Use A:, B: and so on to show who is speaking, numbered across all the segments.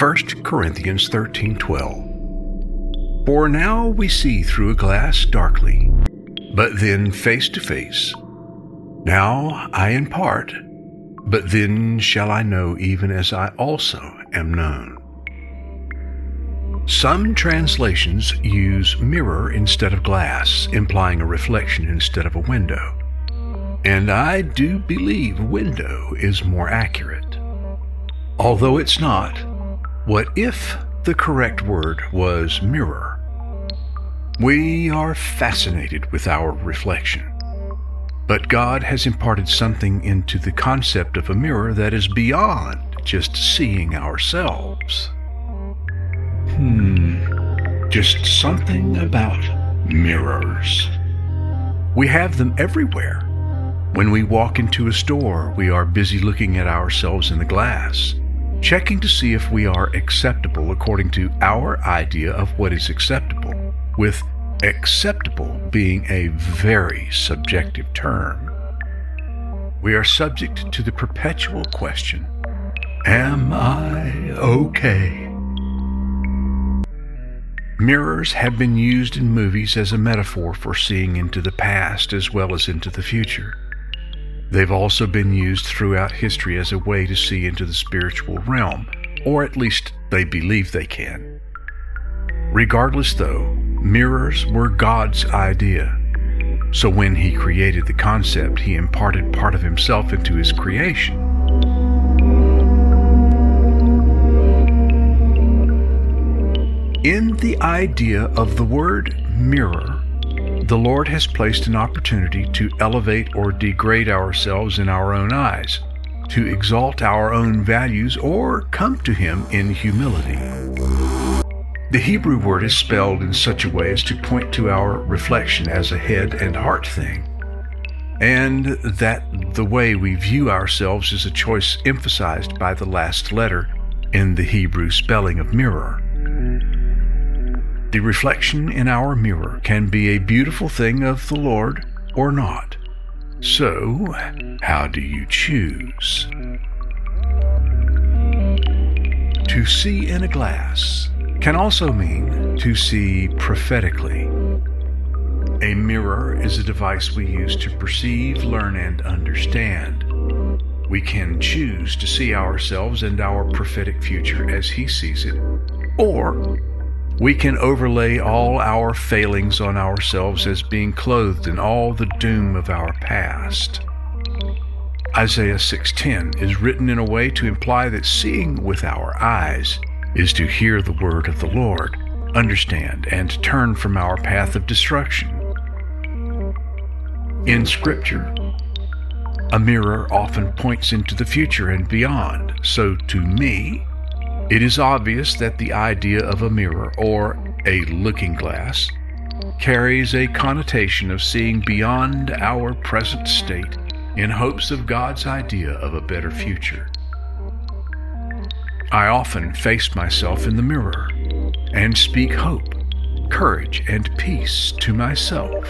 A: 1 Corinthians 13:12. For now we see through a glass darkly, but then face to face. Now I in part, but then shall I know even as I also am known. Some translations use mirror instead of glass, implying a reflection instead of a window. And I do believe window is more accurate. Although it's not, what if the correct word was mirror? We are fascinated with our reflection, but God has imparted something into the concept of a mirror that is beyond just seeing ourselves. Just something about mirrors. We have them everywhere. When we walk into a store, we are busy looking at ourselves in the glass, checking to see if we are acceptable according to our idea of what is acceptable, with acceptable being a very subjective term. We are subject to the perpetual question, am I okay? Mirrors have been used in movies as a metaphor for seeing into the past as well as into the future. They've also been used throughout history as a way to see into the spiritual realm, or at least they believe they can. Regardless though, mirrors were God's idea. So when He created the concept, He imparted part of Himself into His creation. In the idea of the word mirror, the Lord has placed an opportunity to elevate or degrade ourselves in our own eyes, to exalt our own values, or come to Him in humility. The Hebrew word is spelled in such a way as to point to our reflection as a head and heart thing, and that the way we view ourselves is a choice emphasized by the last letter in the Hebrew spelling of mirror. The reflection in our mirror can be a beautiful thing of the Lord or not. So, how do you choose? To see in a glass can also mean to see prophetically. A mirror is a device we use to perceive, learn, and understand. We can choose to see ourselves and our prophetic future as He sees it, or we can overlay all our failings on ourselves as being clothed in all the doom of our past. Isaiah 6:10 is written in a way to imply that seeing with our eyes is to hear the word of the Lord, understand, and turn from our path of destruction. In Scripture, a mirror often points into the future and beyond, so to me, it is obvious that the idea of a mirror, or a looking glass, carries a connotation of seeing beyond our present state in hopes of God's idea of a better future. I often face myself in the mirror and speak hope, courage, and peace to myself.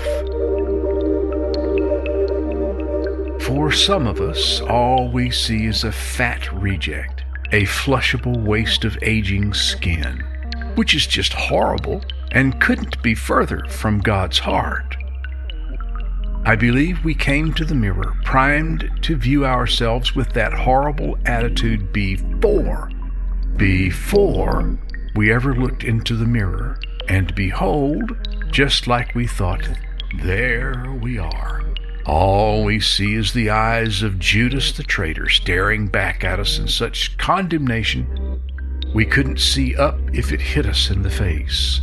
A: For some of us, all we see is a fat reject, a flushable waste of aging skin, which is just horrible and couldn't be further from God's heart. I believe we came to the mirror primed to view ourselves with that horrible attitude before we ever looked into the mirror, and behold, just like we thought, there we are. All we see is the eyes of Judas the traitor staring back at us in such condemnation we couldn't see up if it hit us in the face.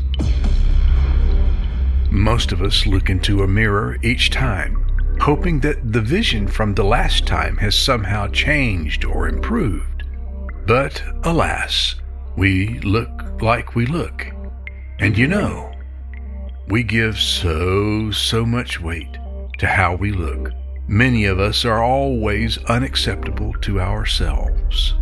A: Most of us look into a mirror each time, hoping that the vision from the last time has somehow changed or improved. But alas, we look like we look. And we give so much weight to how we look. Many of us are always unacceptable to ourselves.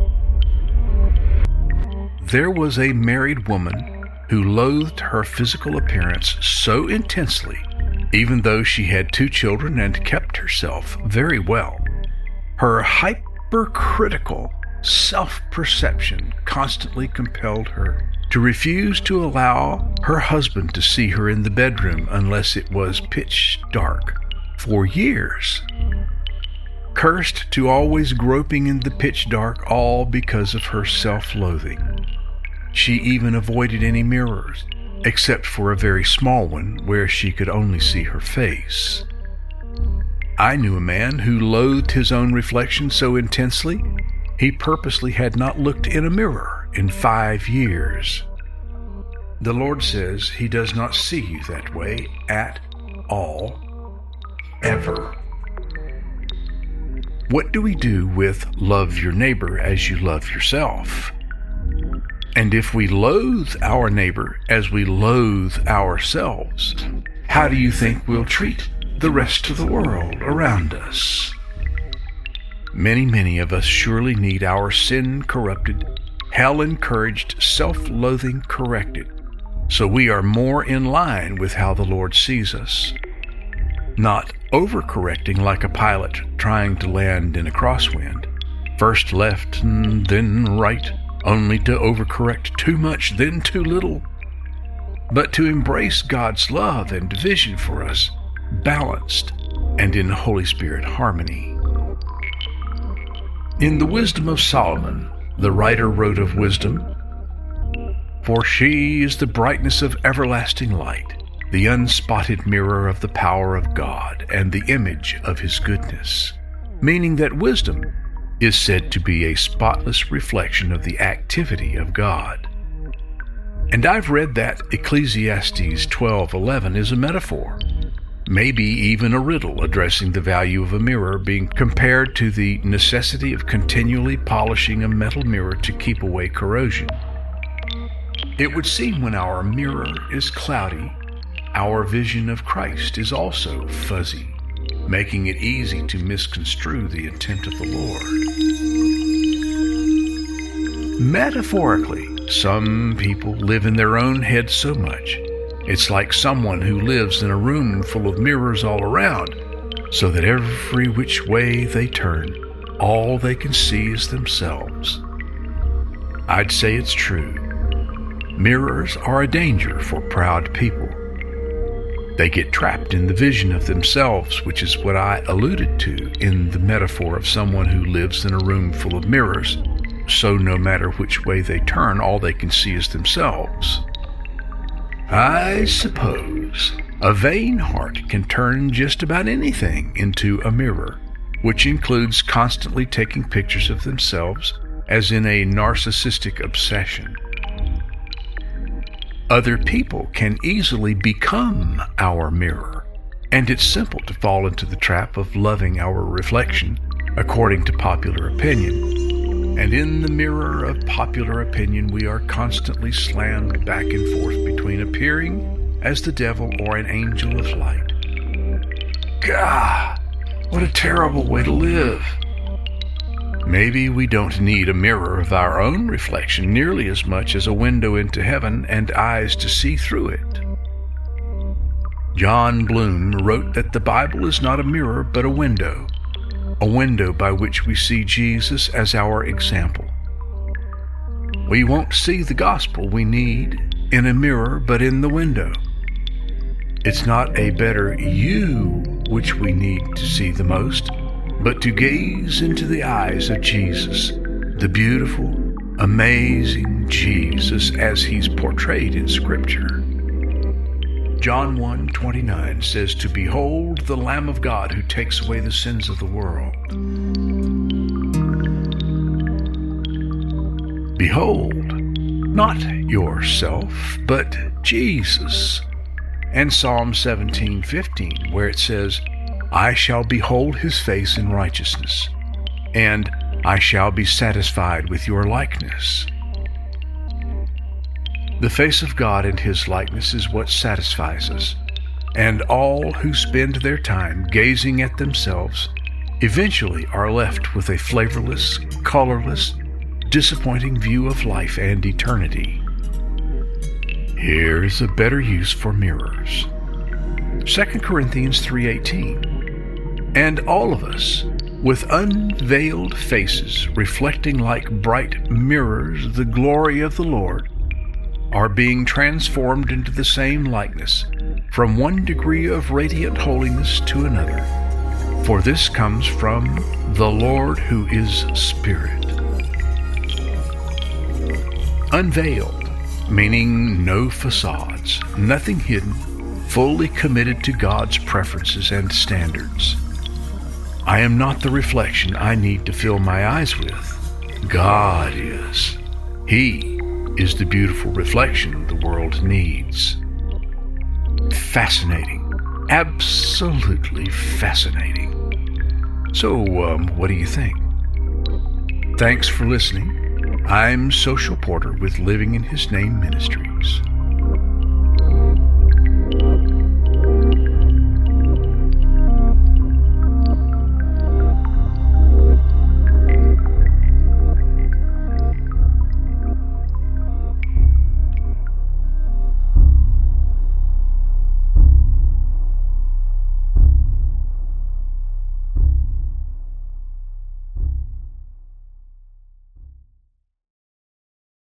A: There was a married woman who loathed her physical appearance so intensely, even though she had 2 children and kept herself very well. Her hypercritical self-perception constantly compelled her to refuse to allow her husband to see her in the bedroom unless it was pitch dark for years. Cursed to always groping in the pitch dark, all because of her self-loathing. She even avoided any mirrors, except for a very small one where she could only see her face. I knew a man who loathed his own reflection so intensely, he purposely had not looked in a mirror in 5 years. The Lord says He does not see you that way at all, ever. What do we do with love your neighbor as you love yourself? And if we loathe our neighbor as we loathe ourselves, how do you think we'll treat the rest of the world around us? Many of us surely need our sin-corrupted, hell-encouraged self-loathing corrected, so we are more in line with how the Lord sees us. Not overcorrecting like a pilot trying to land in a crosswind, first left and then right, only to overcorrect too much, then too little, but to embrace God's love and vision for us, balanced and in Holy Spirit harmony. In the Wisdom of Solomon, the writer wrote of wisdom, "For she is the brightness of everlasting light, the unspotted mirror of the power of God, and the image of His goodness," meaning that wisdom is said to be a spotless reflection of the activity of God. And I've read that Ecclesiastes 12:11 is a metaphor, maybe even a riddle addressing the value of a mirror being compared to the necessity of continually polishing a metal mirror to keep away corrosion. It would seem when our mirror is cloudy, our vision of Christ is also fuzzy, making it easy to misconstrue the intent of the Lord. Metaphorically, some people live in their own head so much, it's like someone who lives in a room full of mirrors all around, so that every which way they turn, all they can see is themselves. I'd say it's true. Mirrors are a danger for proud people. They get trapped in the vision of themselves, which is what I alluded to in the metaphor of someone who lives in a room full of mirrors, so no matter which way they turn, all they can see is themselves. I suppose a vain heart can turn just about anything into a mirror, which includes constantly taking pictures of themselves, as in a narcissistic obsession. Other people can easily become our mirror, and it's simple to fall into the trap of loving our reflection according to popular opinion. And in the mirror of popular opinion, we are constantly slammed back and forth between appearing as the devil or an angel of light. God, what a terrible way to live. Maybe we don't need a mirror of our own reflection nearly as much as a window into heaven and eyes to see through it. John Bloom wrote that the Bible is not a mirror but a window by which we see Jesus as our example. We won't see the gospel we need in a mirror but in the window. It's not a better you which we need to see the most, but to gaze into the eyes of Jesus, the beautiful, amazing Jesus as He's portrayed in Scripture. John 1:29 says to behold the Lamb of God who takes away the sins of the world. Behold, not yourself, but Jesus. And Psalm 17:15, where it says, I shall behold His face in righteousness, and I shall be satisfied with your likeness. The face of God and His likeness is what satisfies us, and all who spend their time gazing at themselves eventually are left with a flavorless, colorless, disappointing view of life and eternity. Here's a better use for mirrors. 2 Corinthians 3:18. And all of us, with unveiled faces reflecting like bright mirrors the glory of the Lord, are being transformed into the same likeness, from one degree of radiant holiness to another. For this comes from the Lord who is Spirit. Unveiled, meaning no facades, nothing hidden, fully committed to God's preferences and standards. I am not the reflection I need to fill my eyes with. God is. He is the beautiful reflection the world needs. Fascinating. Absolutely fascinating. So, what do you think? Thanks for listening. I'm Social Porter with Living in His Name Ministries.